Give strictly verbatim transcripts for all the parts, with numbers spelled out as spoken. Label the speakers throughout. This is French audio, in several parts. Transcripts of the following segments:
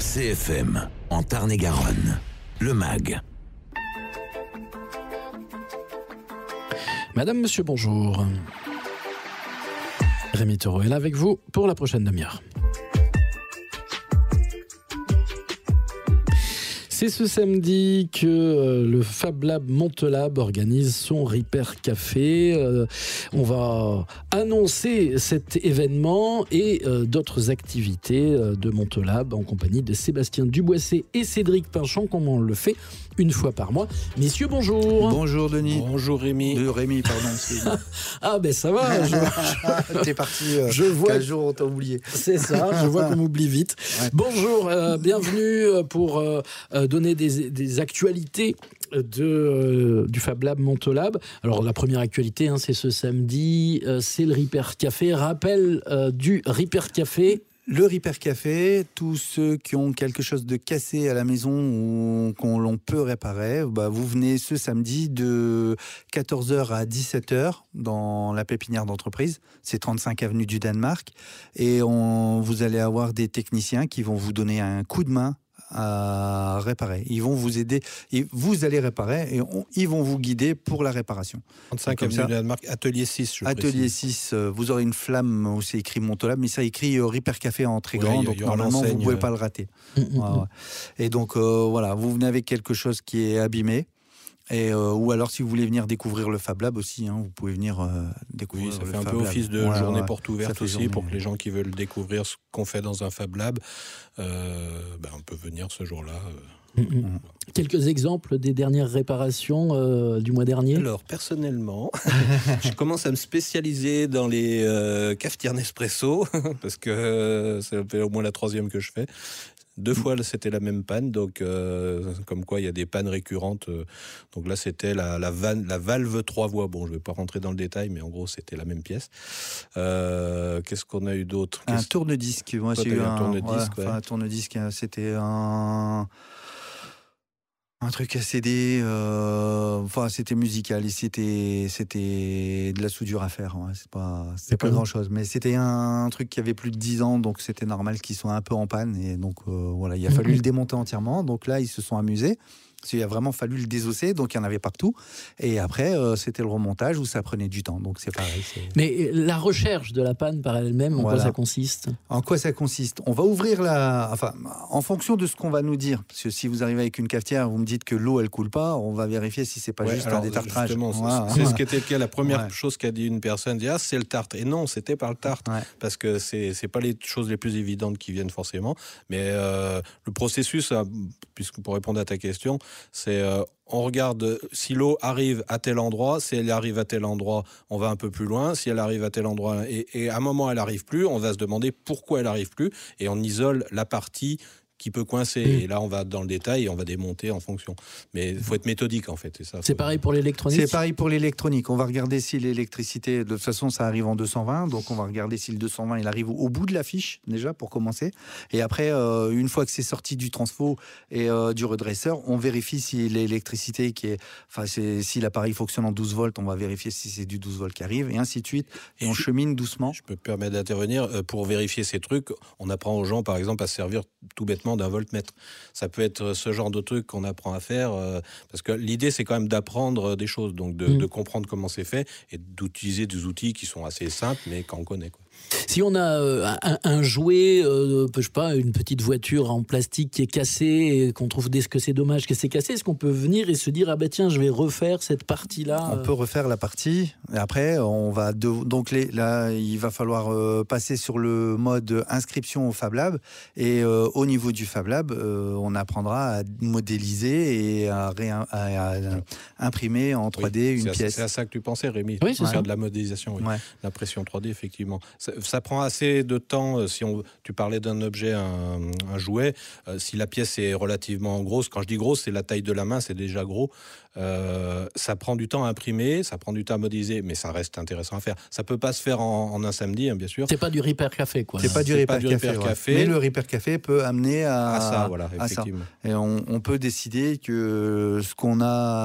Speaker 1: C F M, en Tarn-et-Garonne, le M A G.
Speaker 2: Madame, monsieur, bonjour. Rémi Taureau est là avec vous pour la prochaine demi-heure. C'est ce samedi que euh, le Fab Lab Montelab organise son Repair Café. Euh, on va annoncer cet événement et euh, d'autres activités euh, de Montelab en compagnie de Sébastien Duboissé et Cédric Pinchon, comme on le fait une fois par mois. Messieurs, bonjour.
Speaker 3: Bonjour Denis.
Speaker 2: Bonjour Rémi.
Speaker 3: De Rémi, pardon.
Speaker 2: Ah ben ça va. Je...
Speaker 3: T'es parti. Euh,
Speaker 2: je vois.
Speaker 3: quinze jours, on t'a oublié.
Speaker 2: C'est ça. Je vois qu'on m'oublie vite. Ouais. Bonjour, euh, bienvenue pour euh, donner des, des actualités de, euh, du Fab Lab Montelab. Alors la première actualité, hein, c'est ce samedi, euh, c'est le Repair Café. Rappel euh, du Repair Café.
Speaker 3: Le Repair Café, tous ceux qui ont quelque chose de cassé à la maison ou qu'on l'on peut réparer, bah vous venez ce samedi de quatorze heures à dix-sept heures dans la pépinière d'entreprise. C'est trente-cinq avenue du Danemark. Et on, vous allez avoir des techniciens qui vont vous donner un coup de main à réparer. Ils vont vous aider, et vous allez réparer et on, ils vont vous guider pour la réparation.
Speaker 4: trente-cinq avenue du Danemark, atelier six, je
Speaker 3: Atelier
Speaker 4: précise.
Speaker 3: six, euh, vous aurez une flamme où c'est écrit Montelab, mais ça écrit euh, Repair Café en très grand,
Speaker 4: oui,
Speaker 3: donc normalement vous ne pouvez pas le rater.
Speaker 2: Mmh,
Speaker 3: ouais, ouais. Et donc euh, voilà, vous venez avec quelque chose qui est abîmé. Et, euh, ou alors si vous voulez venir découvrir le Fab Lab aussi, hein, vous pouvez venir euh, découvrir
Speaker 4: oui, ça
Speaker 3: le
Speaker 4: fait un
Speaker 3: Fab
Speaker 4: peu
Speaker 3: Lab.
Speaker 4: office de
Speaker 3: ouais,
Speaker 4: journée
Speaker 3: ouais,
Speaker 4: porte ouverte aussi,
Speaker 3: journée.
Speaker 4: pour que les gens qui veulent découvrir ce qu'on fait dans un Fab Lab, euh, ben on peut venir ce jour-là. Euh,
Speaker 2: mmh, mmh. Quelques exemples des dernières réparations euh, du mois dernier.
Speaker 4: Alors personnellement, je commence à me spécialiser dans les euh, cafetières Nespresso, parce que euh, ça fait au moins la troisième que je fais. Deux fois, c'était la même panne, donc euh, comme quoi il y a des pannes récurrentes. Euh, donc là, c'était la, la, van, la valve trois voies. Bon, je ne vais pas rentrer dans le détail, mais en gros, c'était la même pièce. Euh, qu'est-ce qu'on a eu d'autre?
Speaker 3: Un tourne-disque. Moi,
Speaker 4: Toi,
Speaker 3: j'ai eu
Speaker 4: un,
Speaker 3: un
Speaker 4: tourne-disque.
Speaker 3: Ouais,
Speaker 4: ouais.
Speaker 3: un tourne-disque, c'était un... Un truc à C D, euh, enfin c'était musical et c'était c'était de la soudure à faire. Ouais. C'est pas c'était pas grand chose, mais c'était un, un truc qui avait plus de dix ans, donc c'était normal qu'ils soient un peu en panne et donc euh, voilà, il a fallu le démonter entièrement. Donc là ils se sont amusés. Il a vraiment fallu le désosser, donc il y en avait partout. Et après, euh, c'était le remontage où ça prenait du temps. Donc c'est pareil. C'est...
Speaker 2: Mais la recherche de la panne par elle-même, en voilà. quoi ça consiste?
Speaker 3: En quoi ça consiste? On va ouvrir la... Enfin, en fonction de ce qu'on va nous dire. Parce que si vous arrivez avec une cafetière, vous me dites que l'eau, elle coule pas, on va vérifier si c'est pas ouais, juste alors, un détartrage.
Speaker 4: Voilà. C'est, c'est ce qui était le cas. La première ouais. chose qu'a dit une personne, dit, ah, c'est le tartre. Et non, c'était pas le tartre. Ouais. Parce que c'est, c'est pas les choses les plus évidentes qui viennent forcément. Mais euh, le processus, puisque pour répondre à ta question, c'est euh, on regarde si l'eau arrive à tel endroit, si elle arrive à tel endroit, on va un peu plus loin, si elle arrive à tel endroit et, et à un moment elle n'arrive plus, on va se demander pourquoi elle n'arrive plus et on isole la partie qui peut coincer. Mmh. Et là, on va dans le détail et on va démonter en fonction. Mais il faut être méthodique, en fait. Et ça,
Speaker 2: c'est
Speaker 4: faut...
Speaker 2: pareil pour l'électronique?
Speaker 3: C'est pareil pour l'électronique. On va regarder si l'électricité... De toute façon, ça arrive en deux cent vingt. Donc, on va regarder si le deux cent vingt, il arrive au bout de la fiche, déjà, pour commencer. Et après, euh, une fois que c'est sorti du transfo et euh, du redresseur, on vérifie si l'électricité qui est... Enfin, c'est, si l'appareil fonctionne en douze volts, on va vérifier si c'est du douze volts qui arrive, et ainsi de suite. Et, et on je, chemine doucement.
Speaker 4: Je peux me permettre d'intervenir. Euh, pour vérifier ces trucs, on apprend aux gens, par exemple, à se servir tout bêtement d'un voltmètre. Ça peut être ce genre de truc qu'on apprend à faire, euh, parce que l'idée, c'est quand même d'apprendre des choses, donc de, mmh. de comprendre comment c'est fait, et d'utiliser des outils qui sont assez simples, mais qu'on connaît, quoi.
Speaker 2: Si on a euh, un, un jouet, euh, je sais pas, une petite voiture en plastique qui est cassée et qu'on trouve que c'est dommage que c'est cassé, est-ce qu'on peut venir et se dire ah ben tiens je vais refaire cette partie-là?
Speaker 3: On peut refaire la partie. Et après on va de, donc les, là il va falloir euh, passer sur le mode inscription au Fab Lab et euh, au niveau du Fab Lab euh, on apprendra à modéliser et à, réim, à, à imprimer en trois D oui, une
Speaker 4: c'est
Speaker 3: pièce.
Speaker 4: À, c'est à ça que tu pensais, Rémi?
Speaker 2: Oui, c'est
Speaker 4: faire
Speaker 2: ça.
Speaker 4: De la modélisation, oui.
Speaker 3: Ouais.
Speaker 4: L'impression trois D, effectivement. Ça, ça prend assez de temps. Si on, tu parlais d'un objet, un, un jouet, euh, si la pièce est relativement grosse, quand je dis grosse, c'est la taille de la main, c'est déjà gros. Euh, ça prend du temps à imprimer, ça prend du temps à modéliser, mais ça reste intéressant à faire. Ça peut pas se faire en, en un samedi, hein, bien sûr.
Speaker 2: C'est pas du Repair Café, quoi.
Speaker 3: C'est pas du,
Speaker 4: c'est
Speaker 3: Repair,
Speaker 4: pas du
Speaker 3: Café,
Speaker 4: Repair
Speaker 3: ouais.
Speaker 4: Café.
Speaker 3: Mais le Repair Café peut amener à,
Speaker 4: à ça, voilà,
Speaker 3: à
Speaker 4: effectivement.
Speaker 3: Ça. Et on, on peut décider que ce qu'on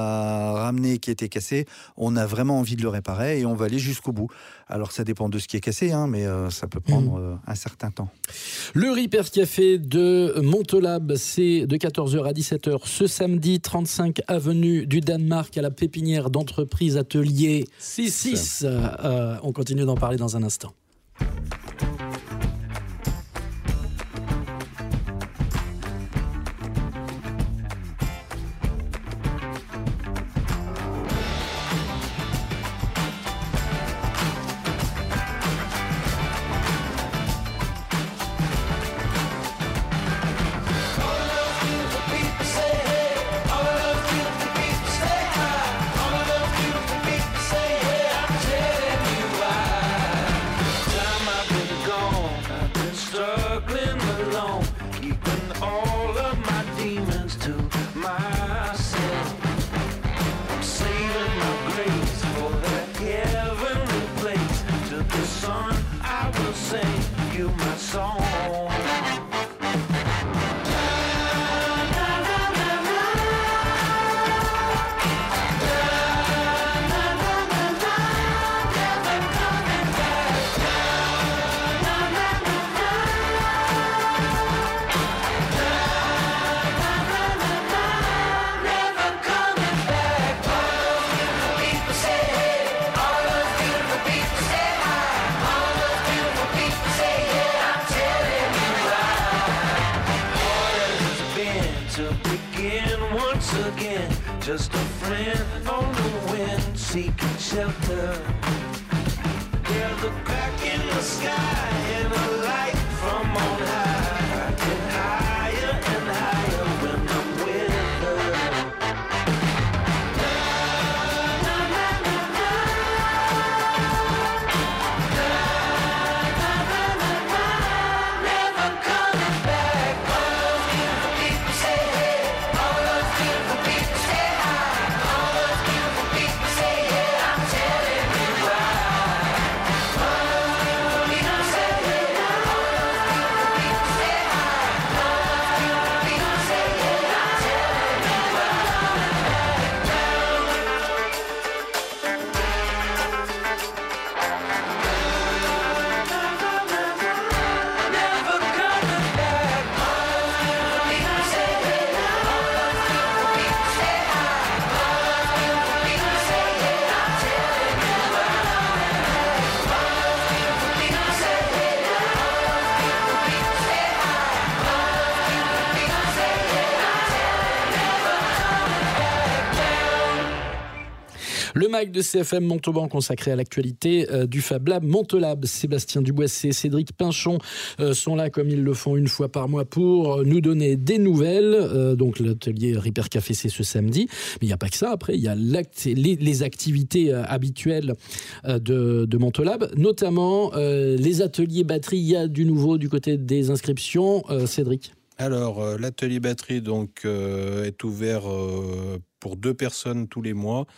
Speaker 3: a ramené qui était cassé, on a vraiment envie de le réparer et on va aller jusqu'au bout. Alors ça dépend de ce qui est cassé, hein, mais mais euh, ça peut prendre euh, un certain temps.
Speaker 2: Le Ripper Café de Montelab, c'est de quatorze heures à dix-sept heures ce samedi, trente-cinq avenue du Danemark, à la pépinière d'entreprise Atelier six. Euh, on continue d'en parler dans un instant.
Speaker 5: Just a friend on the wind, seeking shelter. There's a crack in the sky and a light from on high. Get higher and higher when I'm with her. Never coming back. All those beautiful people say hey. All those beautiful people say hi. All those beautiful people say yeah. I'm telling you why. All those beautiful people say hey. All those beautiful people say hi. All those beautiful people say yeah. I'm telling you why. Never coming back. All those beautiful people say hey. All those beautiful people say hi. All those beautiful people say yeah. I'm telling you why. All those beautiful people say hey. All those beautiful people say hi. All those beautiful people say yeah. I'm telling you.
Speaker 2: Le mag de C F M Montauban consacré à l'actualité euh, du Fab Lab Montelab. Sébastien Duboissé, Cédric Pinchon euh, sont là comme ils le font une fois par mois pour nous donner des nouvelles. Euh, donc l'atelier Ripper Café, c'est ce samedi. Mais il n'y a pas que ça. Après, il y a les, les activités euh, habituelles euh, de, de Montelab, notamment euh, les ateliers batterie. Il y a du nouveau du côté des inscriptions. Euh, Cédric.
Speaker 4: Alors, euh, l'atelier batterie donc, euh, est ouvert euh, pour deux personnes tous les mois.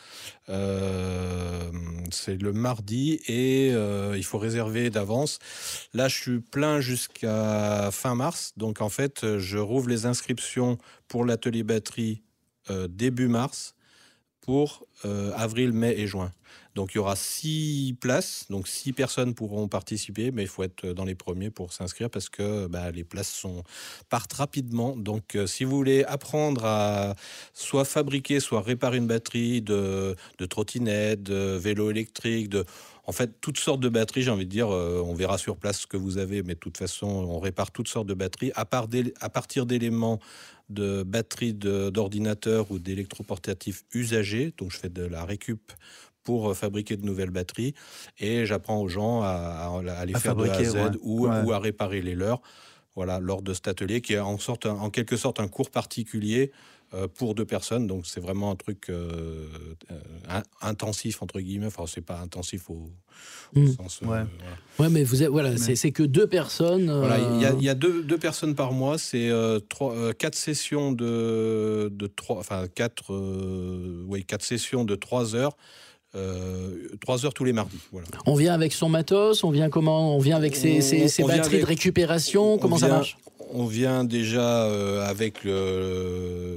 Speaker 4: Euh, c'est le mardi et euh, il faut réserver d'avance. Là, je suis plein jusqu'à fin mars. Donc, en fait, je rouvre les inscriptions pour l'atelier batterie euh, début mars pour euh, avril, mai et juin. Donc, il y aura six places, donc six personnes pourront participer, mais il faut être dans les premiers pour s'inscrire parce que bah, les places sont, partent rapidement. Donc, euh, si vous voulez apprendre à soit fabriquer, soit réparer une batterie de, de trottinette, de vélo électrique, de... En fait, toutes sortes de batteries, j'ai envie de dire, euh, on verra sur place ce que vous avez, mais de toute façon, on répare toutes sortes de batteries à, part d'é- à partir d'éléments de batteries de, d'ordinateurs ou d'électroportatifs usagés. Donc, je fais de la récup pour fabriquer de nouvelles batteries et j'apprends aux gens à, à les à faire de A à Z ouais. ou, ouais. ou à réparer les leurs. Voilà, lors de cet atelier qui est en, sorte, en quelque sorte un cours particulier euh, pour deux personnes. Donc, c'est vraiment un truc euh, euh, intensif, entre guillemets. Enfin, c'est pas intensif au, au mmh. sens... Euh,
Speaker 2: ouais.
Speaker 4: Voilà.
Speaker 2: ouais, mais vous êtes, voilà, mais... c'est, c'est que deux personnes... Euh...
Speaker 4: Voilà, il y a, il y a deux, deux personnes par mois. C'est euh, trois, euh, quatre sessions de, de trois... Enfin, quatre, euh, oui, quatre sessions de trois heures. Euh, trois heures tous les mardis. Voilà.
Speaker 2: On vient avec son matos, on vient comment? On vient avec ses, ses, ses batteries avec, de récupération. Comment
Speaker 4: vient,
Speaker 2: ça marche?
Speaker 4: On vient déjà euh, avec le,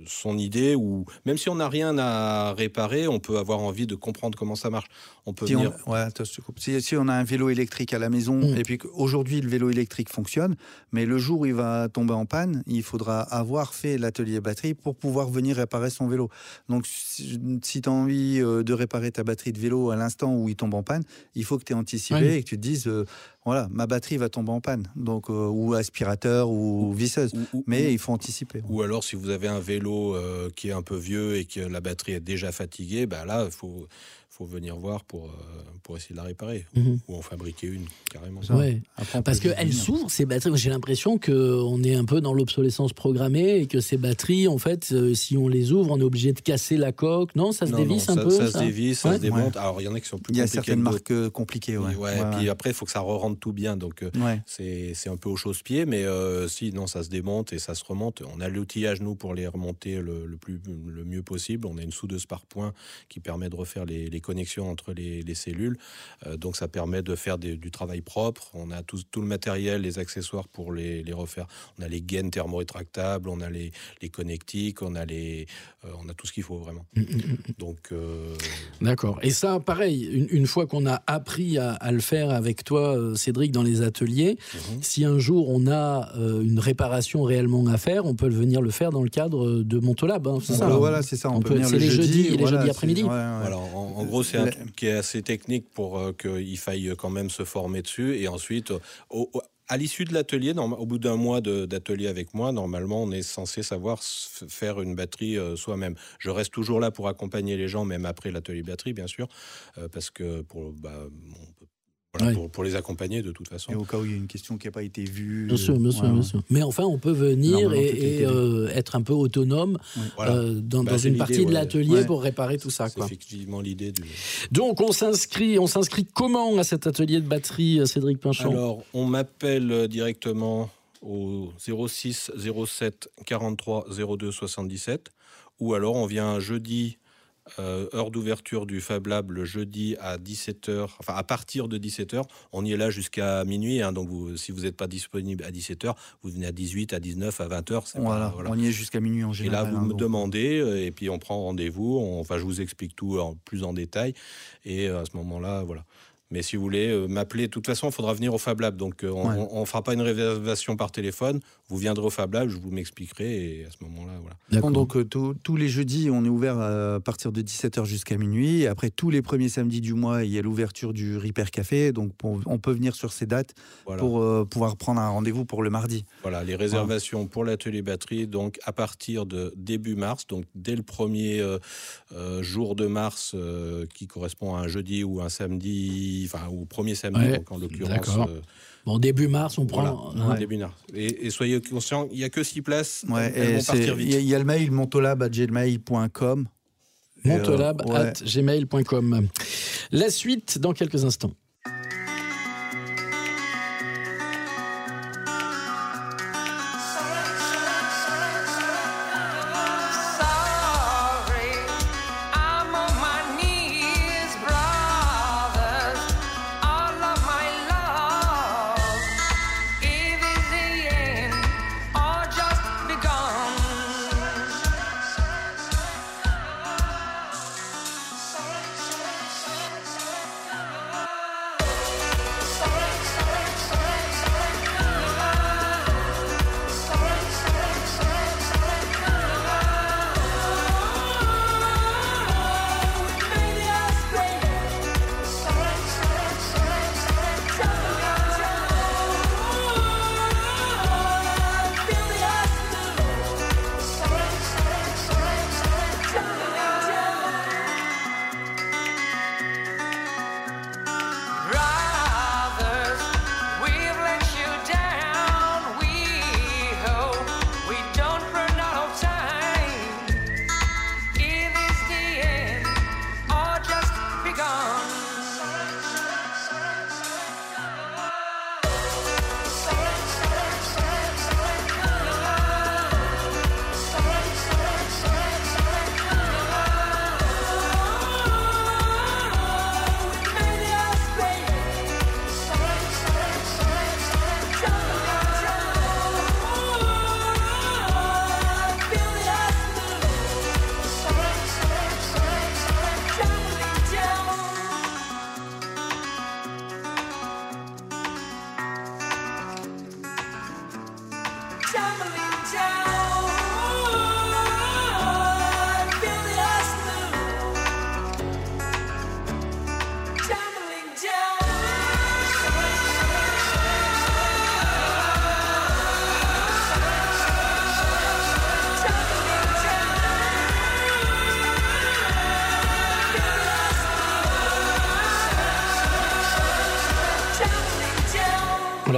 Speaker 4: son idée, ou même si on n'a rien à réparer, on peut avoir envie de comprendre comment ça marche. On peut
Speaker 3: si,
Speaker 4: venir...
Speaker 3: on, ouais, attends, je te coupe. Si, si on a un vélo électrique à la maison, mmh. et puis qu'aujourd'hui le vélo électrique fonctionne, mais le jour où il va tomber en panne, il faudra avoir fait l'atelier batterie pour pouvoir venir réparer son vélo. Donc si, si tu as envie euh, de réparer ta batterie de vélo à l'instant où il tombe en panne, il faut que tu aies anticipé oui. et que tu te dises euh, voilà, ma batterie va tomber en panne, donc euh, ou aspirateur ou, ou visseuse, ou, ou, mais ou, il faut anticiper.
Speaker 4: Ou alors si vous avez un vélo euh, qui est un peu vieux et que la batterie est déjà fatiguée, bah là il faut faut venir voir pour, euh, pour essayer de la réparer, mmh. ou en fabriquer une, carrément.
Speaker 2: Ouais. Après, parce qu'elles s'ouvrent, ces batteries. J'ai l'impression qu'on est un peu dans l'obsolescence programmée et que ces batteries, en fait, euh, si on les ouvre, on est obligé de casser la coque. Non, ça se non, dévisse non, un
Speaker 4: ça,
Speaker 2: peu
Speaker 4: ça,
Speaker 2: ça
Speaker 4: se dévisse, ça
Speaker 2: ouais.
Speaker 4: se démonte. Ouais. Alors, il y en a qui sont plus compliquées.
Speaker 3: Il y a certaines marques compliquées, ouais.
Speaker 4: Et, ouais,
Speaker 3: ouais,
Speaker 4: et puis
Speaker 3: ouais.
Speaker 4: après, il faut que ça re-rentre tout bien. Donc, euh, ouais. c'est, c'est un peu au chausse-pied, mais euh, si, non, ça se démonte et ça se remonte. On a l'outillage, nous, pour les remonter le, le, plus, le mieux possible. On a une soudeuse par point qui permet de refaire les, les connexions entre les Les, les cellules, euh, donc ça permet de faire des, du travail propre. On a tout, tout le matériel, les accessoires pour les, les refaire. On a les gaines thermorétractables, on a les, les connectiques, on a, les, euh, on a tout ce qu'il faut vraiment. Donc, euh...
Speaker 2: D'accord. Et ça, pareil, une, une fois qu'on a appris à, à le faire avec toi, Cédric, dans les ateliers, mm-hmm. si un jour on a euh, une réparation réellement à faire, on peut venir le faire dans le cadre de Montolab. Hein,
Speaker 3: c'est ça, ça, voilà, c'est ça. On, on peut, peut venir
Speaker 2: c'est
Speaker 3: le
Speaker 2: les
Speaker 3: jeudi,
Speaker 2: jeudis et les
Speaker 3: voilà,
Speaker 2: jeudis après-midi.
Speaker 3: Ouais, ouais.
Speaker 4: Voilà, en, en gros, c'est un truc qui est assez technique pour euh, qu'il faille quand même se former dessus. Et ensuite, au, au, à l'issue de l'atelier, norma- au bout d'un mois de, d'atelier avec moi, normalement, on est censé savoir f- faire une batterie euh, soi-même. Je reste toujours là pour accompagner les gens, même après l'atelier batterie, bien sûr, euh, parce que pour, bah, on peut Voilà, ouais. pour, pour les accompagner de toute façon.
Speaker 3: Et au cas où il y a une question qui n'a pas été vue.
Speaker 2: Bien sûr, bien sûr, ouais. bien sûr. Mais enfin, on peut venir et, et euh, être un peu autonome ouais. voilà. euh, dans, bah, dans une partie de ouais. l'atelier ouais. pour réparer tout ça.
Speaker 4: C'est
Speaker 2: quoi.
Speaker 4: effectivement l'idée. Du...
Speaker 2: Donc, on s'inscrit, on s'inscrit comment à cet atelier de batterie, Cédric Pinchon ?
Speaker 4: Alors, on m'appelle directement au zéro six zéro sept quarante-trois zéro deux soixante-dix-sept ou alors on vient jeudi. Euh, heure d'ouverture du Fab Lab le jeudi à dix-sept heures, enfin à partir de dix-sept heures, on y est là jusqu'à minuit, hein, donc vous, si vous n'êtes pas disponible à dix-sept heures, vous venez à dix-huit, à dix-neuf, à vingt heures. C'est
Speaker 3: voilà,
Speaker 4: pas, voilà.
Speaker 3: On y est jusqu'à minuit en général.
Speaker 4: Et là, vous
Speaker 3: hein,
Speaker 4: me
Speaker 3: donc.
Speaker 4: demandez, et puis on prend rendez-vous, on, enfin je vous explique tout en, plus en détail, et à ce moment-là, voilà. Mais si vous voulez euh, m'appeler, de toute façon, il faudra venir au Fab Lab. Donc, euh, on ne ouais. fera pas une réservation par téléphone. Vous viendrez au Fab Lab, je vous m'expliquerai. Et à ce moment-là, voilà.
Speaker 3: D'accord. Donc, euh, tous les jeudis, on est ouvert à partir de dix-sept heures jusqu'à minuit. Et après, tous les premiers samedis du mois, il y a l'ouverture du Repair Café. Donc, pour, on peut venir sur ces dates voilà. pour euh, pouvoir prendre un rendez-vous pour le mardi.
Speaker 4: Voilà, les réservations voilà. pour l'atelier batterie, donc à partir de début mars, donc dès le premier euh, euh, jour de mars, euh, qui correspond à un jeudi ou un samedi. Enfin, au premier samedi, ouais, donc en l'occurrence. Euh,
Speaker 2: bon, début mars, on prend.
Speaker 4: Voilà,
Speaker 2: ouais.
Speaker 4: début mars. Et, et soyez conscients, il n'y a que six places.
Speaker 3: Ouais,
Speaker 4: elles vont partir vite.
Speaker 3: Il y, y a le mail montolab arobase gmail point com.
Speaker 2: montolab arobase gmail point com. La suite dans quelques instants.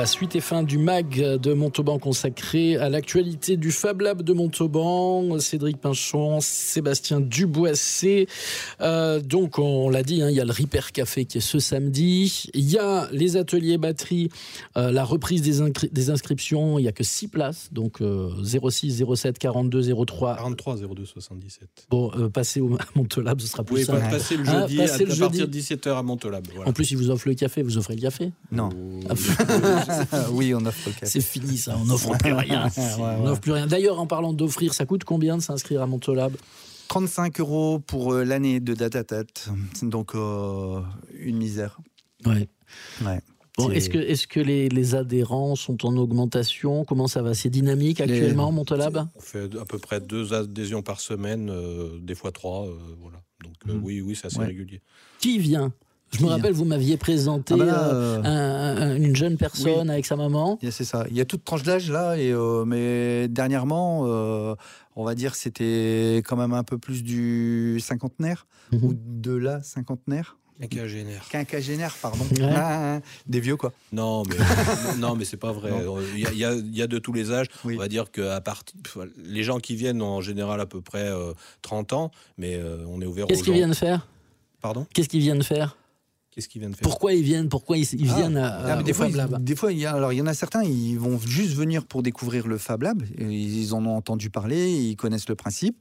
Speaker 2: Voilà, suite et fin du mag de Montauban consacré à l'actualité du Fab Lab de Montauban. Cédric Pinchon, Sébastien Duboissé. Euh, donc, on l'a dit, hein, il y a le Ripper Café qui est ce samedi. Il y a les ateliers batterie, euh, la reprise des, incri- des inscriptions. Il n'y a que six places. Donc, euh, zéro six zéro sept quarante-deux zéro trois.
Speaker 4: quarante-trois zéro deux soixante-dix-sept.
Speaker 2: Bon, euh, passez au Montelab, ce sera plus
Speaker 4: Oui,
Speaker 2: simple.
Speaker 4: pas passer le
Speaker 2: Hein,
Speaker 4: jeudi
Speaker 2: passer
Speaker 4: à,
Speaker 2: le
Speaker 4: à
Speaker 2: jeudi.
Speaker 4: partir de dix-sept heures à Montelab. Voilà.
Speaker 2: En plus, ils vous offrent le café. Vous offrez le café?
Speaker 3: Non. Oui, on offre le café.
Speaker 2: C'est fini ça, on n'offre plus rien.
Speaker 3: Ouais,
Speaker 2: On
Speaker 3: ouais.
Speaker 2: n'offre plus rien. D'ailleurs, en parlant d'offrir, ça coûte combien de s'inscrire à Montolab?
Speaker 3: trente-cinq euros pour euh, l'année de Datatat. Donc, euh, une misère.
Speaker 2: Ouais.
Speaker 3: Ouais.
Speaker 2: Bon,
Speaker 3: C'est-
Speaker 2: est-ce que, est-ce que les, les adhérents sont en augmentation? Comment ça va? C'est dynamique actuellement, Montolab?
Speaker 4: On fait à peu près deux adhésions par semaine, euh, des fois trois. euh, voilà. Donc euh,
Speaker 3: Mhm.
Speaker 4: oui, oui, c'est assez
Speaker 3: Ouais.
Speaker 4: régulier.
Speaker 2: Qui vient? Je me
Speaker 3: Qui
Speaker 2: rappelle, vous m'aviez présenté
Speaker 3: Ah bah là,
Speaker 2: euh,
Speaker 3: euh,
Speaker 2: un- un- une jeune personne avec sa maman.
Speaker 3: Yeah, c'est ça. Il y a toute tranche d'âge là, et, euh, mais dernièrement, euh, on va dire c'était quand même un peu plus du cinquantenaire
Speaker 2: Mhm.
Speaker 3: ou de la cinquantenaire.
Speaker 4: Quinquagénaire.
Speaker 3: Quinquagénaire, pardon.
Speaker 2: Ouais.
Speaker 3: Ah, des vieux quoi.
Speaker 4: Non, mais non, mais c'est pas vrai. Il y a, il y a- il y a de tous les âges.
Speaker 3: Oui.
Speaker 4: On va dire que à part, les gens qui viennent ont en général à peu près euh, trente ans, mais euh, on est ouvert aux
Speaker 2: Qu'est-ce qu'ils
Speaker 4: gens.
Speaker 2: viennent faire?
Speaker 4: Pardon.
Speaker 2: Qu'est-ce qu'ils viennent faire?
Speaker 4: Qu'est-ce qu'ils viennent faire?
Speaker 2: Pourquoi ils viennent? Pourquoi ils, ils
Speaker 3: Ah.
Speaker 2: viennent à,
Speaker 3: Ah, mais des
Speaker 2: au
Speaker 3: fois,
Speaker 2: Fab Lab?
Speaker 3: ils- des fois, il y a, alors il y en a certains, ils vont juste venir pour découvrir le Fab Lab. Et Ils en ont entendu parler, ils connaissent le principe.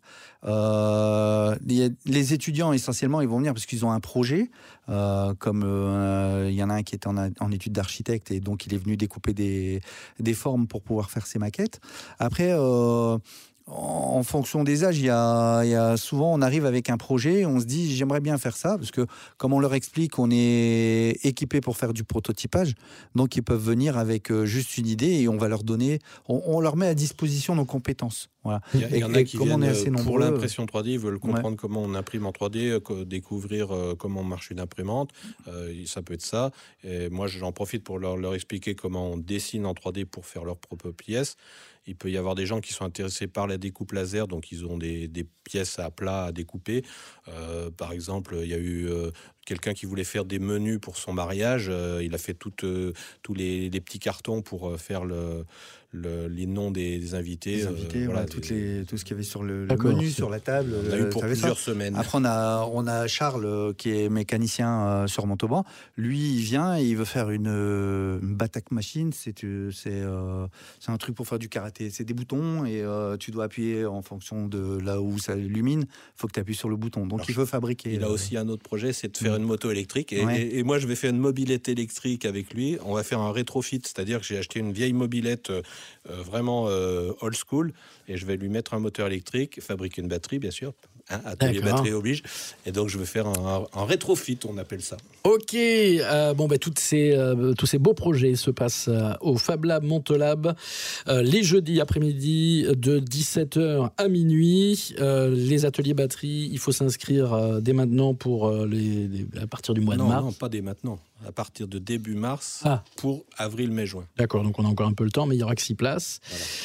Speaker 3: Euh, il y a- les étudiants, essentiellement, ils vont venir parce qu'ils ont un projet. Euh, comme euh, il y en a un qui était en, en études d'architecte et donc il est venu découper des, des formes pour pouvoir faire ses maquettes. Après, euh, en fonction des âges, il y, a, il y a souvent, on arrive avec un projet, on se dit j'aimerais bien faire ça, parce que comme on leur explique, on est équipé pour faire du prototypage, donc ils peuvent venir avec euh, juste une idée et on va leur donner, on, on leur met à disposition nos compétences. Voilà.
Speaker 4: Il y, a- il y
Speaker 3: Et-
Speaker 4: en a
Speaker 3: et
Speaker 4: qui
Speaker 3: comme on
Speaker 4: viennent
Speaker 3: est assez
Speaker 4: euh, pour
Speaker 3: nombreux,
Speaker 4: l'impression trois D, ils veulent comprendre comment on imprime en trois D, euh, co- découvrir euh, comment marche une imprimante. Euh, ça peut être ça. Et moi, j'en profite pour leur, leur expliquer comment on dessine en trois D pour faire leurs propres pièces. Il peut y avoir des gens qui sont intéressés par la découpe laser, donc ils ont des, des pièces à plat à découper. Euh, par exemple, il y a eu euh, quelqu'un qui voulait faire des menus pour son mariage. Euh, il a fait toutes, euh, tous les, les petits cartons pour euh, faire le, le- les noms des, des invités.
Speaker 3: Les
Speaker 4: Euh,
Speaker 3: invités,
Speaker 4: voilà,
Speaker 3: voilà, toutes
Speaker 4: des-
Speaker 3: les, tout ce qu'il y avait sur le, le
Speaker 2: D'accord.
Speaker 3: menu, sur la table.
Speaker 4: On a eu
Speaker 3: euh,
Speaker 4: pour
Speaker 3: t'avais ça.
Speaker 4: plusieurs semaines.
Speaker 3: Après, on a, on a Charles, euh, qui est mécanicien euh, sur Montauban. Lui, il vient et il veut faire une, euh, une Batak machine. C'est euh, c'est, euh, c'est un truc pour faire du karaté. C'est des boutons et euh, tu dois appuyer en fonction de là où ça illumine. Il faut que tu appuies sur le bouton. Donc,
Speaker 4: Alors,
Speaker 3: il veut fabriquer.
Speaker 4: Il a
Speaker 3: euh,
Speaker 4: aussi un autre projet, c'est de faire
Speaker 3: Mm.
Speaker 4: une moto électrique. Et,
Speaker 3: Ouais.
Speaker 4: et- et moi, je vais faire une mobilette électrique avec lui. On va faire un rétrofit, c'est-à-dire que j'ai acheté une vieille mobilette euh, euh, vraiment euh, old school et je vais lui mettre un moteur électrique, fabriquer une batterie, bien sûr. Hein, atelier
Speaker 2: D'accord.
Speaker 4: batterie oblige. Et donc, je vais faire un, un rétrofit, on appelle ça.
Speaker 2: Ok, euh, bon ben toutes ces, euh, tous ces beaux projets se passent euh, au Fab Lab Montolab euh, les jeudis après-midi de dix-sept heures à minuit. Euh, les ateliers batterie, il faut s'inscrire euh, dès maintenant pour euh, les, les- à partir du mois
Speaker 4: non,
Speaker 2: de mars.
Speaker 4: non, pas dès maintenant. À partir de début mars
Speaker 2: Ah.
Speaker 4: pour avril, mai, juin.
Speaker 2: D'accord, donc on a encore un peu le temps, mais il y aura que six places.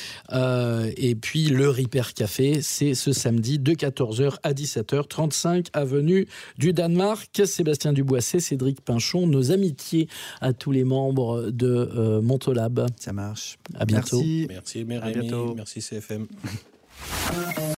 Speaker 2: Euh, et puis le Ripper Café, c'est ce samedi de quatorze heures à dix-sept heures, trente-cinq avenue du Danemark. Sébastien Duboissé, Cédric Pinchon, nos amitiés à tous les membres de euh, Montolab.
Speaker 3: Ça marche.
Speaker 2: À bientôt.
Speaker 3: Merci.
Speaker 4: Merci,
Speaker 3: À
Speaker 4: Rémi.
Speaker 3: bientôt.
Speaker 4: Merci, C F M.